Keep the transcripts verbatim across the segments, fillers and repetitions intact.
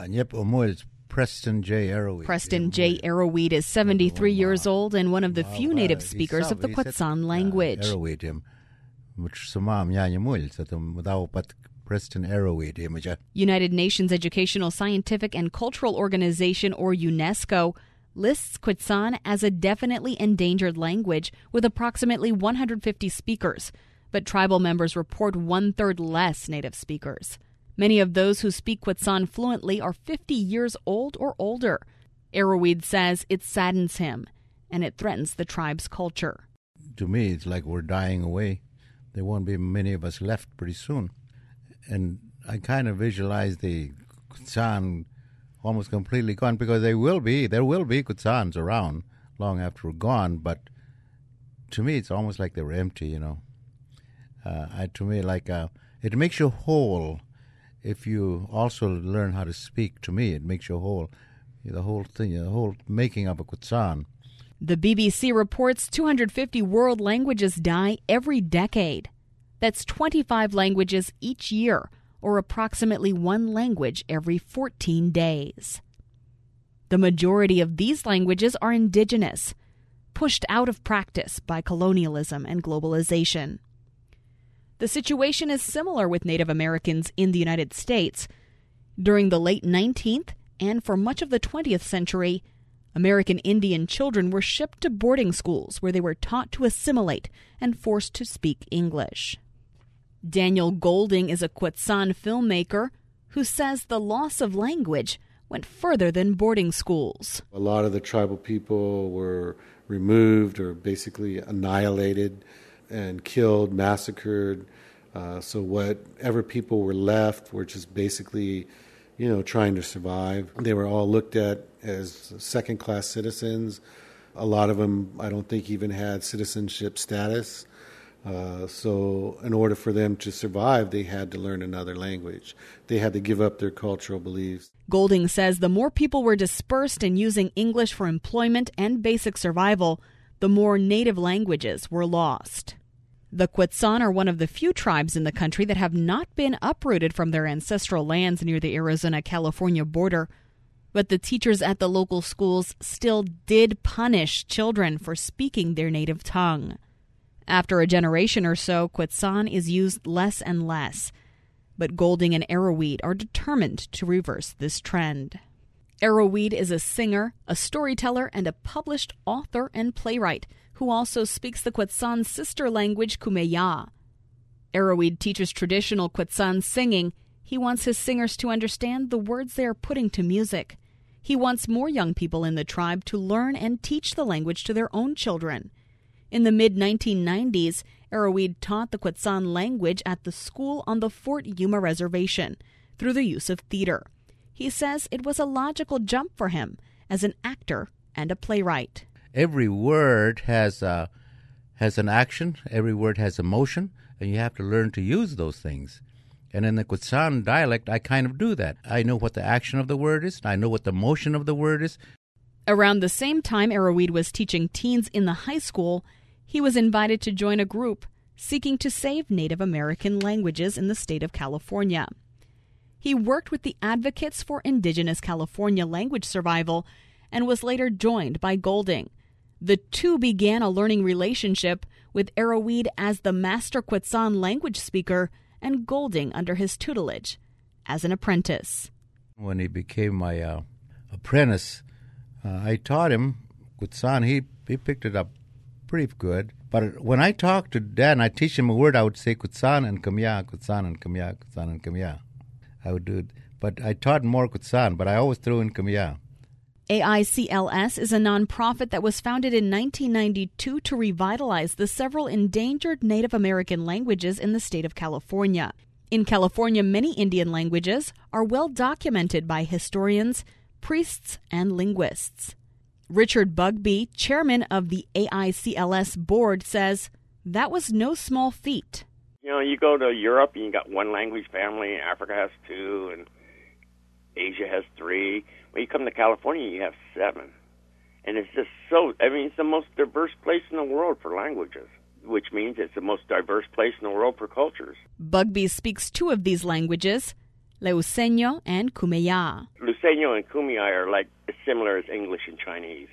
Nyep Omoil, Preston J. Arrowweed. Preston J. Arrowweed is seventy-three years old and one of the few native speakers of the Quechan language. United Nations Educational, Scientific, and Cultural Organization, or UNESCO, lists Quechan as a definitely endangered language with approximately one hundred fifty speakers, but tribal members report one-third less native speakers. Many of those who speak Quechan fluently are fifty years old or older. Arrowweed says it saddens him, and it threatens the tribe's culture. To me, it's like we're dying away. There won't be many of us left pretty soon. And I kind of visualize the Quechan almost completely gone, because there will be, there will be Quechans around long after we're gone, but to me, it's almost like they were empty, you know. Uh, I, to me, like, uh, it makes you whole. If you also learn how to speak, to me, it makes you whole. The whole thing, the whole making of a Quechan. The B B C reports two hundred fifty world languages die every decade. That's twenty-five languages each year, or approximately one language every fourteen days. The majority of these languages are indigenous, pushed out of practice by colonialism and globalization. The situation is similar with Native Americans in the United States. During the late nineteenth and for much of the twentieth century, American Indian children were shipped to boarding schools where they were taught to assimilate and forced to speak English. Daniel Golding is a Quechan filmmaker who says the loss of language went further than boarding schools. A lot of the tribal people were removed or basically annihilated and killed, massacred. Uh, so whatever people were left were just basically, you know, trying to survive. They were all looked at as second-class citizens. A lot of them, I don't think, even had citizenship status. Uh, so in order for them to survive, they had to learn another language. They had to give up their cultural beliefs. Golding says the more people were dispersed in using English for employment and basic survival, the more native languages were lost. The Quechan are one of the few tribes in the country that have not been uprooted from their ancestral lands near the Arizona-California border, but the teachers at the local schools still did punish children for speaking their native tongue. After a generation or so, Quechan is used less and less, but Golding and Arrowweed are determined to reverse this trend. Arrowweed is a singer, a storyteller, and a published author and playwright who also speaks the Quechan sister language Kumeyaw. Arrowweed teaches traditional Quechan singing. He wants his singers to understand the words they are putting to music. He wants more young people in the tribe to learn and teach the language to their own children. In the mid nineteen nineties, Arrowweed taught the Quechan language at the school on the Fort Yuma Reservation through the use of theater. He says it was a logical jump for him as an actor and a playwright. Every word has a, has an action, every word has emotion, and you have to learn to use those things. And in the Quechan dialect, I kind of do that. I know what the action of the word is, I know what the motion of the word is. Around the same time Arrowweed was teaching teens in the high school, he was invited to join a group seeking to save Native American languages in the state of California. He worked with the Advocates for Indigenous California Language Survival and was later joined by Golding. The two began a learning relationship, with Arrowweed as the master Quechan language speaker and Golding under his tutelage as an apprentice. When he became my uh, apprentice, uh, I taught him Quechan. He, he picked it up pretty good. But when I talked to Dad and I teach him a word, I would say Quechan and Kumeyaw, Quechan and Kumeyaw, Quechan and Kumeyaw. I would do it. But I taught more Quechan, but I always threw in Kumeyaw. A I C L S is a nonprofit that was founded in nineteen ninety-two to revitalize the several endangered Native American languages in the state of California. In California, many Indian languages are well documented by historians, priests, and linguists. Richard Bugbee, chairman of the A I C L S board, says that was no small feat. You know, you go to Europe and you got one language family, Africa has two, and Asia has three. When you come to California, you have seven. And it's just so, I mean, it's the most diverse place in the world for languages, which means it's the most diverse place in the world for cultures. Bugbee speaks two of these languages, Leuseño and Kumeyaay. Luiseño and Kumeyaay are like as similar as English and Chinese.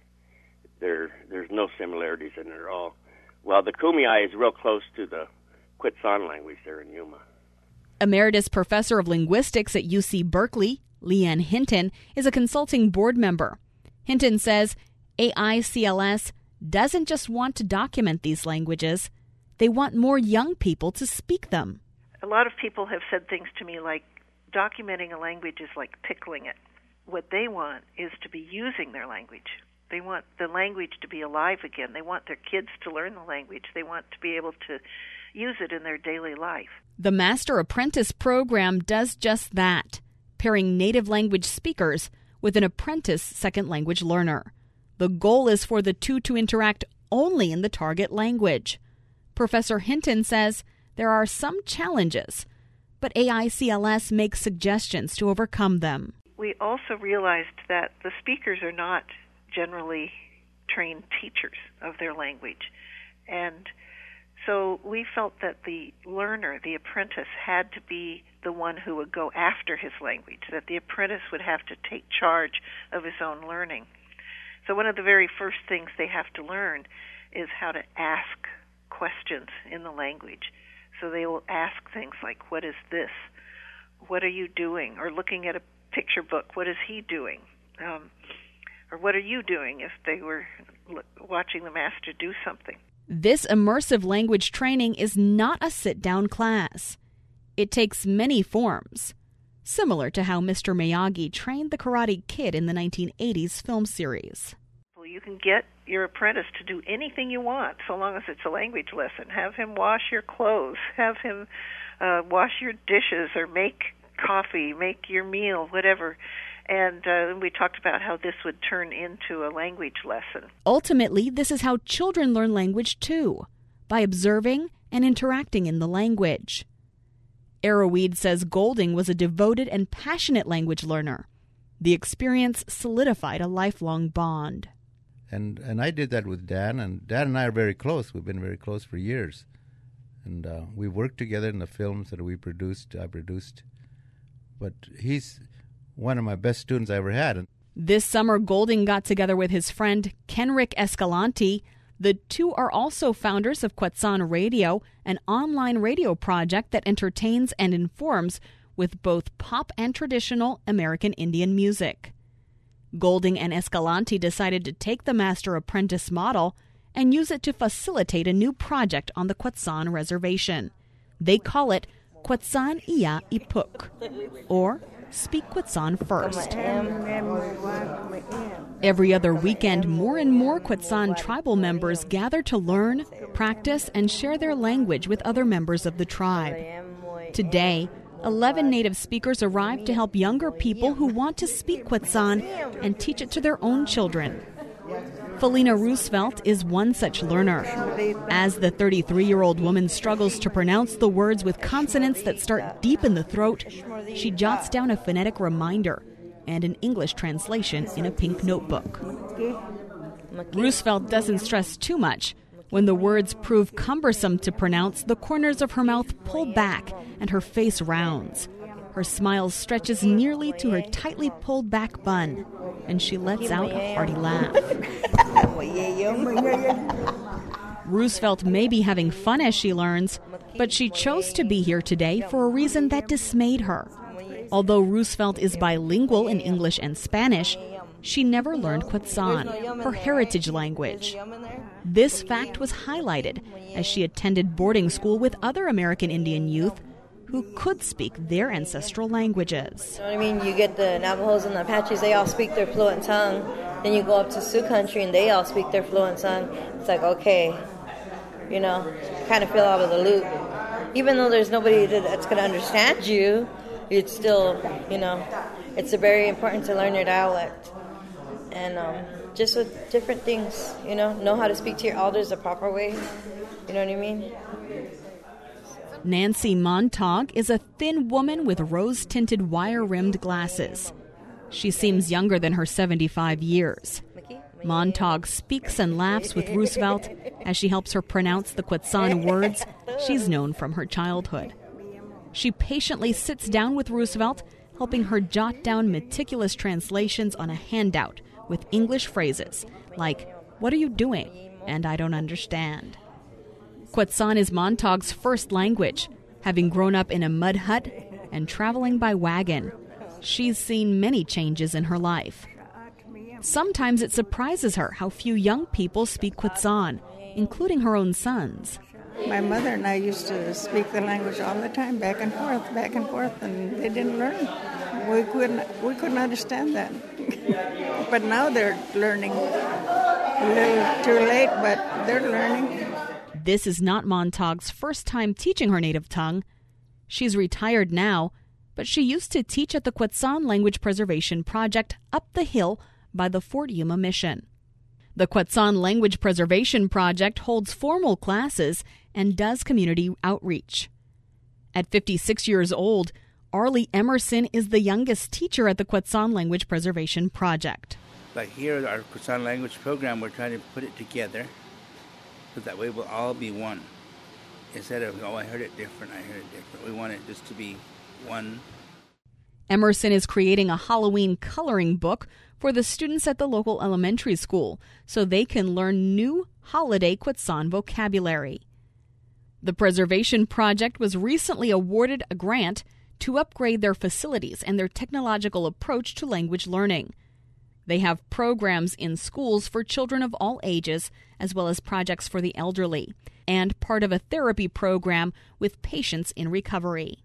There, there's no similarities in it at all. Well, the Kumeyaay is real close to the Quechan language there in Yuma. Emeritus Professor of Linguistics at U C Berkeley, Leanne Hinton, is a consulting board member. Hinton says A I C L S doesn't just want to document these languages, they want more young people to speak them. A lot of people have said things to me like, documenting a language is like pickling it. What they want is to be using their language. They want the language to be alive again. They want their kids to learn the language. They want to be able to use it in their daily life. The Master Apprentice program does just that, pairing native language speakers with an apprentice second language learner. The goal is for the two to interact only in the target language. Professor Hinton says there are some challenges, but A I C L S makes suggestions to overcome them. We also realized that the speakers are not generally trained teachers of their language. And so we felt that the learner, the apprentice, had to be the one who would go after his language, that the apprentice would have to take charge of his own learning. So one of the very first things they have to learn is how to ask questions in the language. So they will ask things like, what is this? What are you doing? Or looking at a picture book, what is he doing? Um, or what are you doing if they were watching the master do something? This immersive language training is not a sit-down class. It takes many forms, similar to how Mister Miyagi trained the Karate Kid in the nineteen eighties film series. Well, you can get your apprentice to do anything you want, so long as it's a language lesson. Have him wash your clothes, have him uh, wash your dishes, or make coffee, make your meal, whatever. And uh, we talked about how this would turn into a language lesson. Ultimately, this is how children learn language too, by observing and interacting in the language. Arrowweed says Golding was a devoted and passionate language learner. The experience solidified a lifelong bond. And and I did that with Dan, and Dan and I are very close. We've been very close for years. And uh, we worked together in the films that we produced, I produced. But he's one of my best students I ever had. This summer, Golding got together with his friend Kenrick Escalante. The two are also founders of Quechan Radio, an online radio project that entertains and informs with both pop and traditional American Indian music. Golding and Escalante decided to take the master-apprentice model and use it to facilitate a new project on the Quechan Reservation. They call it Quechan Iya Ipuk, or Speak Quechan First. Every other weekend, more and more Quechan tribal members gather to learn, practice, and share their language with other members of the tribe. Today, eleven native speakers arrived to help younger people who want to speak Quechan and teach it to their own children. Felina Roosevelt is one such learner. As the thirty-three-year-old woman struggles to pronounce the words with consonants that start deep in the throat, she jots down a phonetic reminder and an English translation in a pink notebook. Roosevelt doesn't stress too much. When the words prove cumbersome to pronounce, the corners of her mouth pull back and her face rounds. Her smile stretches nearly to her tightly pulled back bun, and she lets out a hearty laugh. Roosevelt may be having fun as she learns, but she chose to be here today for a reason that dismayed her. Although Roosevelt is bilingual in English and Spanish, she never learned Quechan, her heritage language. This fact was highlighted as she attended boarding school with other American Indian youth who could speak their ancestral languages. You know what I mean? You get the Navajos and the Apaches, they all speak their fluent tongue. Then you go up to Sioux country and they all speak their fluent tongue. It's like, okay, you know, kind of feel out of the loop. Even though there's nobody that's going to understand you, it's still, you know, it's very important to learn your dialect. And um, just with different things, you know, know how to speak to your elders the proper way. You know what I mean? Nancy Montag is a thin woman with rose-tinted wire-rimmed glasses. She seems younger than her seventy-five years. Montag speaks and laughs with Roosevelt as she helps her pronounce the Quechan words she's known from her childhood. She patiently sits down with Roosevelt, helping her jot down meticulous translations on a handout with English phrases like, "What are you doing?" and "I don't understand." Quechan is Montag's first language, having grown up in a mud hut and traveling by wagon. She's seen many changes in her life. Sometimes it surprises her how few young people speak Quechan, including her own sons. My mother and I used to speak the language all the time, back and forth, back and forth, and they didn't learn. We couldn't, we couldn't understand that. But now they're learning. A little too late, but they're learning. This is not Montag's first time teaching her native tongue. She's retired now, but she used to teach at the Quechan Language Preservation Project up the hill by the Fort Yuma Mission. The Quechan Language Preservation Project holds formal classes and does community outreach. At fifty-six years old, Arlie Emerson is the youngest teacher at the Quechan Language Preservation Project. Like here at our Quechan language program, we're trying to put it together so that way we'll all be one. Instead of, oh, I heard it different, I heard it different. We want it just to be one. Emerson is creating a Halloween coloring book for the students at the local elementary school so they can learn new holiday Quechan vocabulary. The Preservation Project was recently awarded a grant to upgrade their facilities and their technological approach to language learning. They have programs in schools for children of all ages, as well as projects for the elderly, and part of a therapy program with patients in recovery.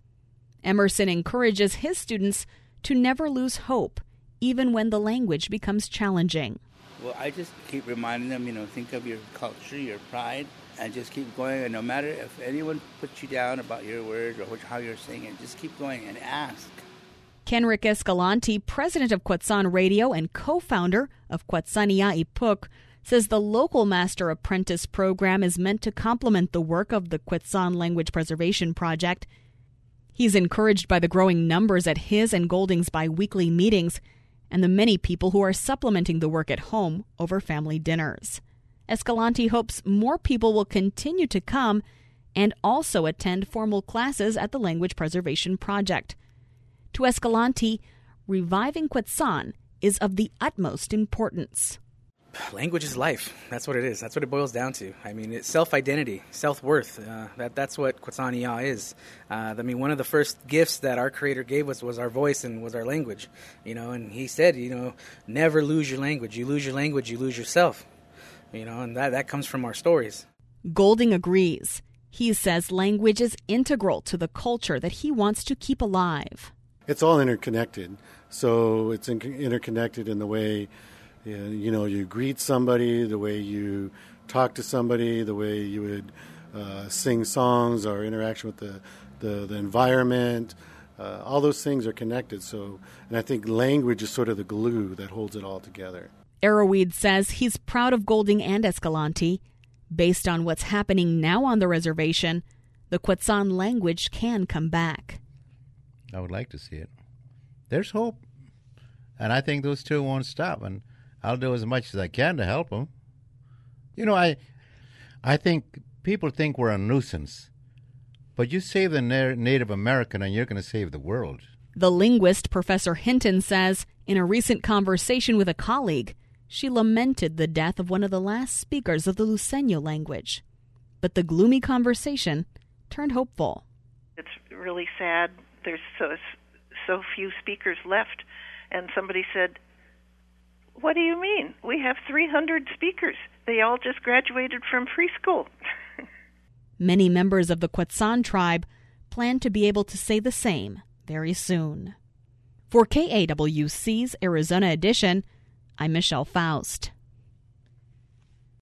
Emerson encourages his students to never lose hope, even when the language becomes challenging. Well, I just keep reminding them, you know, think of your culture, your pride, and just keep going. And no matter if anyone puts you down about your words or which, how you're saying it, just keep going and ask. Kenrick Escalante, president of Quechan Radio and co-founder of Quechan Ipuk, says the local Master Apprentice program is meant to complement the work of the Quechan Language Preservation Project. He's encouraged by the growing numbers at his and Golding's bi-weekly meetings and the many people who are supplementing the work at home over family dinners. Escalante hopes more people will continue to come and also attend formal classes at the Language Preservation Project. To Escalante, reviving Quechan is of the utmost importance. Language is life. That's what it is. That's what it boils down to. I mean, it's self-identity, self-worth. Uh, that that's what Quechan Iya is. Uh, I mean, one of the first gifts that our Creator gave us was our voice and was our language. You know, and He said, you know, never lose your language. You lose your language, you lose yourself. You know, and that, that comes from our stories. Golding agrees. He says language is integral to the culture that he wants to keep alive. It's all interconnected. So it's in- interconnected in the way you know, you greet somebody, the way you talk to somebody, the way you would uh, sing songs, or interaction with the, the, the environment. Uh, all those things are connected. So, and I think language is sort of the glue that holds it all together. Arrowweed says he's proud of Golding and Escalante. Based on what's happening now on the reservation, the Quechan language can come back. I would like to see it. There's hope. And I think those two won't stop. And I'll do as much as I can to help them. You know, I I think people think we're a nuisance. But you save the na- Native American and you're going to save the world. The linguist, Professor Hinton, says in a recent conversation with a colleague, she lamented the death of one of the last speakers of the Luiseño language. But the gloomy conversation turned hopeful. It's really sad. There's so, so few speakers left. And somebody said, "What do you mean? We have three hundred speakers. They all just graduated from preschool." Many members of the Quechan tribe plan to be able to say the same very soon. For K A W C's Arizona edition, I'm Michelle Faust.